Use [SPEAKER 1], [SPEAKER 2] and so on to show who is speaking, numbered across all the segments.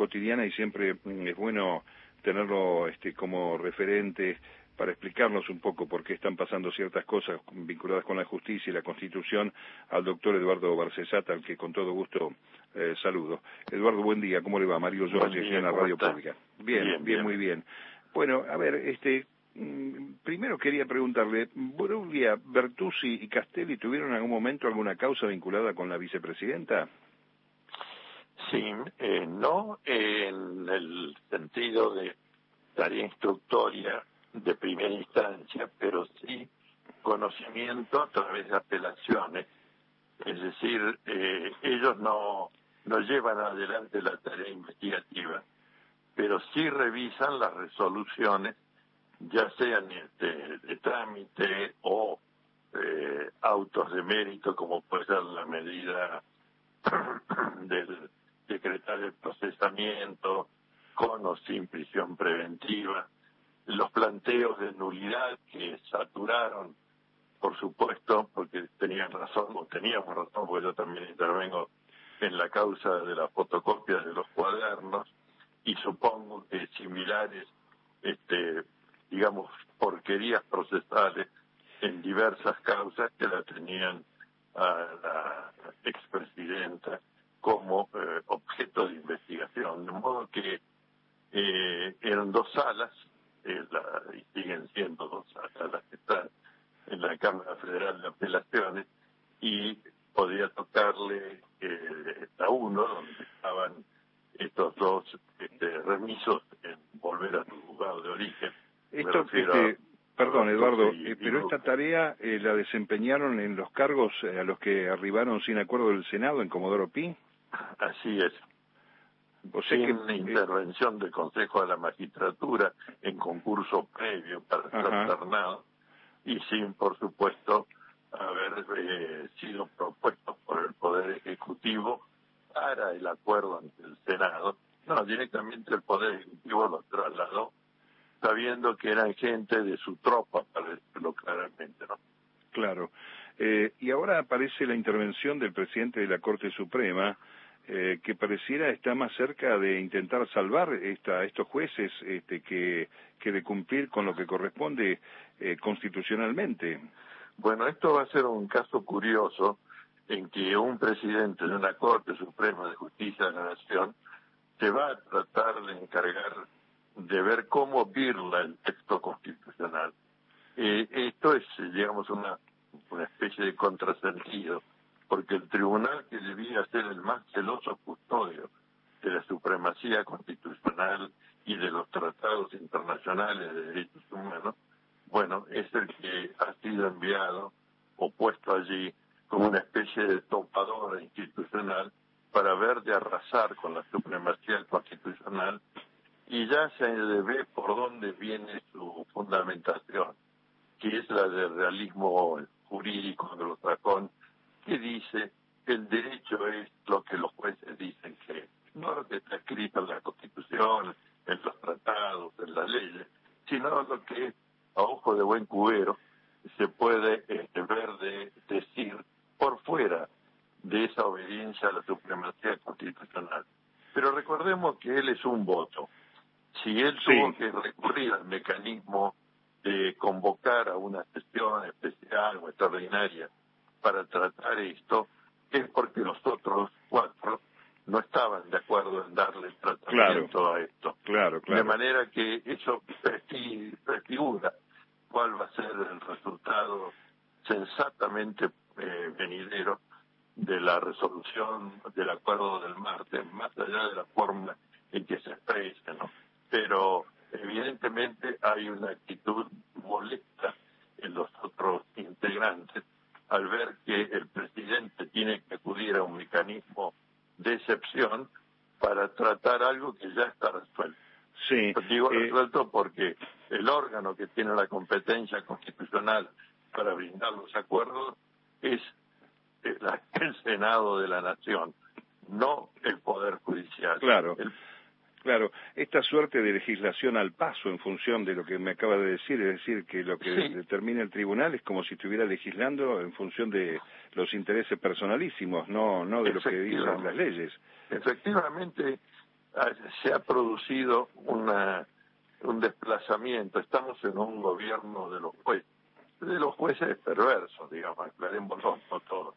[SPEAKER 1] cotidiana y siempre es bueno tenerlo como referente para explicarnos un poco por qué están pasando ciertas cosas vinculadas con la justicia y la Constitución, al doctor Eduardo Barcesata, al que con todo gusto saludo. Eduardo, buen día, ¿cómo le va? Mario Giorgi, en la Radio Pública. Bien, muy bien. Bueno, a ver, primero quería preguntarle, ¿Bruglia, Bertuzzi y Castelli tuvieron en algún momento alguna causa vinculada con la vicepresidenta?
[SPEAKER 2] Sí, no en el sentido de tarea instructoria de primera instancia, pero sí conocimiento a través de apelaciones. Es decir, ellos no llevan adelante la tarea investigativa, pero sí revisan las resoluciones, ya sean de trámite o autos de mérito, como puede ser la medida del secretario de procesamiento, con o sin prisión preventiva, los planteos de nulidad que saturaron, por supuesto, porque teníamos razón, porque yo también intervengo en la causa de las fotocopias de los cuadernos, y supongo que similares, digamos, porquerías procesales en diversas causas que la tenían a la expresidenta como objeto de investigación. De modo que eran dos salas, y siguen siendo dos salas las que están en la Cámara Federal de Apelaciones, y podía tocarle a uno donde estaban estos dos remisos en volver a su juzgado de origen.
[SPEAKER 1] Perdón, Eduardo, pero esta tarea la desempeñaron en los cargos a los que arribaron sin acuerdo del Senado en Comodoro Pi.
[SPEAKER 2] Así es.
[SPEAKER 1] O sea
[SPEAKER 2] sin intervención del Consejo de la Magistratura en concurso previo para estar ternado, y sin, por supuesto, haber sido propuesto por el Poder Ejecutivo para el acuerdo ante el Senado. No, directamente el Poder Ejecutivo lo trasladó, sabiendo que eran gente de su tropa, para decirlo claramente, ¿no?
[SPEAKER 1] Claro. Y ahora aparece la intervención del presidente de la Corte Suprema, que pareciera está más cerca de intentar salvar a estos jueces que de cumplir con lo que corresponde constitucionalmente.
[SPEAKER 2] Bueno, esto va a ser un caso curioso en que un presidente de una Corte Suprema de Justicia de la Nación se va a tratar de encargar de ver cómo virla el texto constitucional. Esto es, digamos, una especie de contrasentido, porque el tribunal, que debía ser el más celoso custodio de la supremacía constitucional y de los tratados internacionales de derechos humanos, bueno, es el que ha sido enviado o puesto allí como una especie de topadora institucional para ver de arrasar con la supremacía constitucional, y ya se ve por dónde viene su fundamentación, que es la del realismo jurídico anglosajón, que dice que el derecho es lo que los jueces dicen que es, no lo que está escrito en la Constitución, en los tratados, en las leyes, sino lo que a ojo de buen cubero se puede decir por fuera de esa obediencia a la supremacía constitucional. Pero recordemos que él es un voto. Si él tuvo que recurrir al mecanismo de convocar a una sesión especial o extraordinaria para tratar esto, es porque los otros cuatro no estaban de acuerdo en darle tratamiento a esto.
[SPEAKER 1] Claro.
[SPEAKER 2] De manera que eso prefigura cuál va a ser el resultado sensatamente venidero de la resolución del acuerdo del martes, más allá de la forma en que se expresa, ¿no? Pero evidentemente hay una actitud molesta en los otros integrantes al ver que el presidente tiene que acudir a un mecanismo de excepción para tratar algo que ya está resuelto. Digo resuelto porque el órgano que tiene la competencia constitucional para brindar los acuerdos es el Senado de la Nación, no el Poder Judicial.
[SPEAKER 1] Claro, esta suerte de legislación al paso en función de lo que me acaba de decir, es decir, que lo que determina el tribunal es como si estuviera legislando en función de los intereses personalísimos, no de lo que dicen las leyes.
[SPEAKER 2] Efectivamente, se ha producido un desplazamiento. Estamos en un gobierno de los jueces perversos, digamos, aclarémoslo, no todos.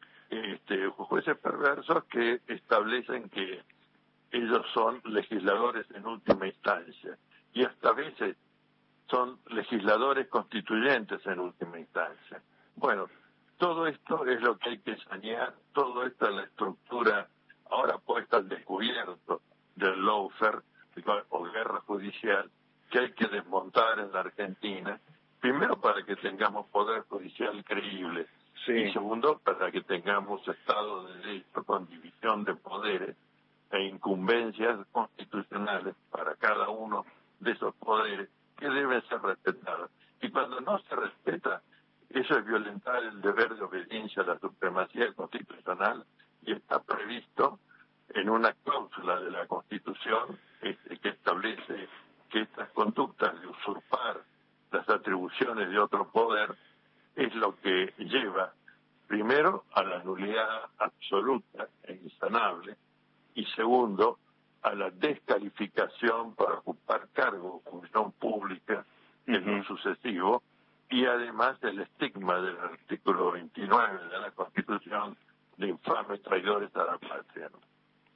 [SPEAKER 2] Jueces perversos que establecen que ellos son legisladores en última instancia y hasta a veces son legisladores constituyentes en última instancia. Bueno, todo esto es lo que hay que sanear, todo esto es la estructura ahora puesta al descubierto del lawfare o guerra judicial que hay que desmontar en la Argentina, primero para que tengamos poder judicial creíble, sí, y segundo para que tengamos Estado de Derecho con división de poderes e incumbencias constitucionales para cada uno de esos poderes que deben ser respetados. Y cuando no se respeta, eso es violentar el deber de obediencia a la supremacía constitucional y está previsto en una cláusula de la Constitución que establece que estas conductas de usurpar las atribuciones de otro poder es lo que lleva primero a la nulidad absoluta e insanable y segundo a la descalificación para ocupar cargos de función pública en lo sucesivo y además el estigma del artículo 29 de la Constitución de infames traidores a la patria, ¿no?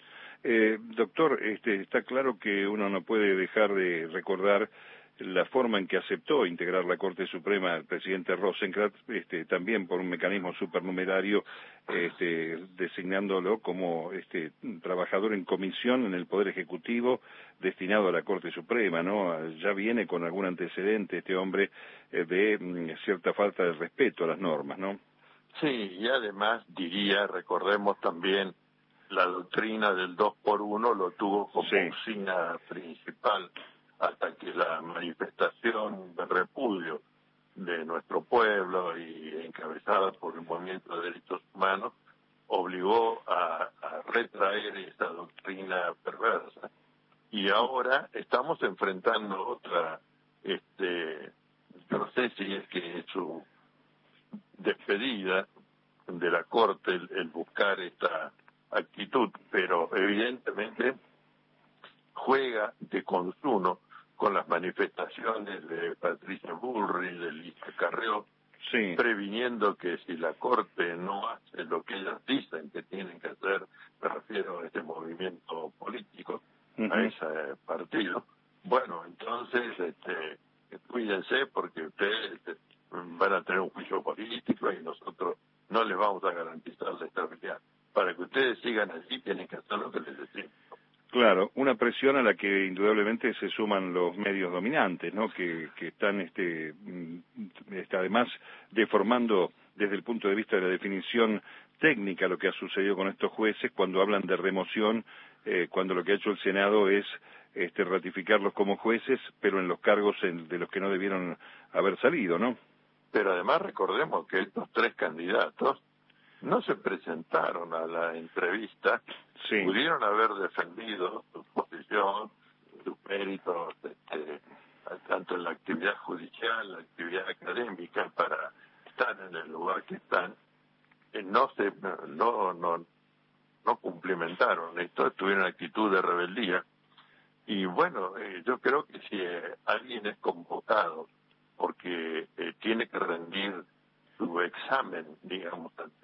[SPEAKER 1] Doctor, está claro que uno no puede dejar de recordar la forma en que aceptó integrar la Corte Suprema el presidente Rosenkrantz, también por un mecanismo supernumerario, designándolo como trabajador en comisión en el Poder Ejecutivo destinado a la Corte Suprema, ¿no? Ya viene con algún antecedente este hombre de cierta falta de respeto a las normas, ¿no?
[SPEAKER 2] Sí, y además recordemos también la doctrina del 2x1 lo tuvo como usina principal hasta que la manifestación de repudio de nuestro pueblo y encabezada por el Movimiento de Derechos Humanos obligó a retraer esa doctrina perversa. Y ahora estamos enfrentando otra, no sé si es que es su despedida de la Corte el buscar esta actitud, pero evidentemente juega de consuno con las manifestaciones de Patricia Bullrich, de Lisa Carrió, previniendo que si la Corte no hace lo que ellas dicen que tienen que hacer, me refiero a este movimiento político, a ese partido, bueno, entonces cuídense porque ustedes van a tener un juicio político y nosotros no les vamos a garantizar la estabilidad. Para que ustedes sigan así tienen que hacer lo que les decimos.
[SPEAKER 1] Claro, una presión a la que indudablemente se suman los medios dominantes, ¿no? Que están además deformando desde el punto de vista de la definición técnica lo que ha sucedido con estos jueces cuando hablan de remoción, cuando lo que ha hecho el Senado es ratificarlos como jueces, pero en los cargos de los que no debieron haber salido, ¿no?
[SPEAKER 2] Pero además recordemos que estos tres candidatos no se presentaron a la entrevista, pudieron haber defendido su posición, sus méritos, tanto en la actividad judicial, la actividad académica, para estar en el lugar que están, no cumplimentaron esto, tuvieron actitud de rebeldía. Y bueno, yo creo que si alguien es convocado porque tiene que rendir su examen, digamos, ante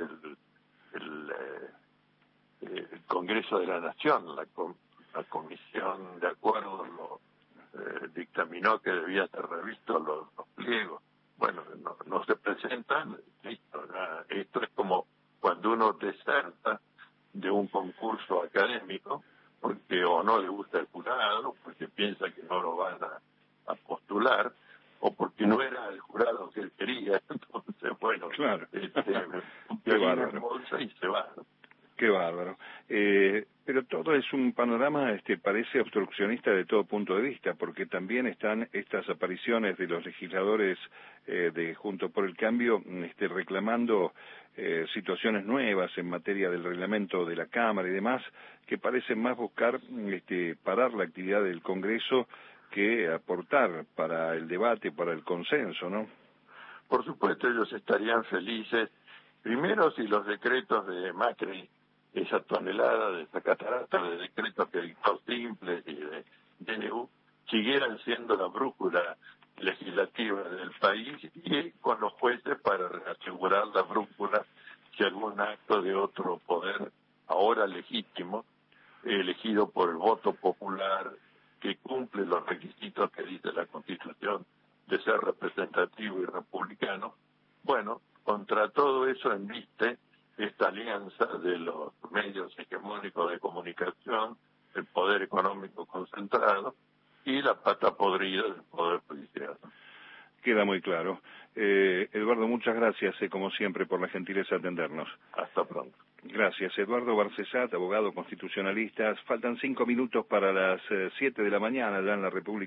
[SPEAKER 2] el Congreso de la Nación, la Comisión de Acuerdos dictaminó que debía ser revisto los pliegos. Bueno, no se presentan, listo. Esto es como cuando uno deserta de un concurso académico porque o no le gusta el jurado, porque piensa que no lo van a postular, o porque no era el jurado que él quería. Entonces, bueno,
[SPEAKER 1] claro.
[SPEAKER 2] Qué bárbaro. Bolsa y se va.
[SPEAKER 1] Qué bárbaro. Pero todo es un panorama, parece obstruccionista de todo punto de vista, porque también están estas apariciones de los legisladores de Juntos por el Cambio, reclamando situaciones nuevas en materia del reglamento de la Cámara y demás, que parecen más buscar parar la actividad del Congreso que aportar para el debate, para el consenso, ¿no?
[SPEAKER 2] Por supuesto, ellos estarían felices, primero si los decretos de Macri esa tonelada, de esa catarata de decretos que dictó Simples y de DNU, siguieran siendo la brújula legislativa del país y con los jueces para asegurar la brújula si algún acto de otro poder, ahora legítimo, elegido por el voto popular, que cumple los requisitos que dice la Constitución de ser representativo y republicano. Bueno, contra todo eso enviste esta alianza de los medios hegemónicos de comunicación, el poder económico concentrado y la pata podrida del poder judicial.
[SPEAKER 1] Queda muy claro. Eduardo, muchas gracias, como siempre, por la gentileza de atendernos.
[SPEAKER 2] Hasta pronto.
[SPEAKER 1] Gracias. Eduardo Barcesat, abogado constitucionalista. Faltan 5 minutos para las 7 de la mañana, ya en la República.